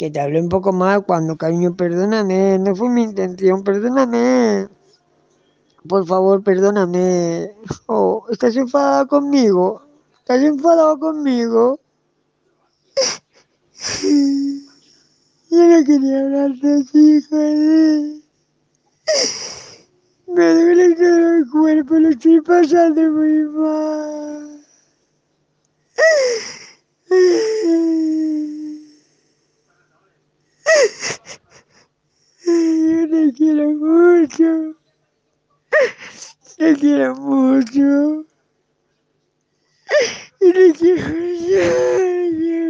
Que te hablé un poco mal cuando, cariño, perdóname, no fue mi intención, perdóname. Por favor, perdóname. Oh, ¿estás enfadada conmigo? ¿Estás enfadado conmigo? Yo no quería hablarte así, joder. Me duele todo el cuerpo, lo estoy pasando muy mal. Yo te quiero mucho. Te quiero mucho. Y te quiero mucho.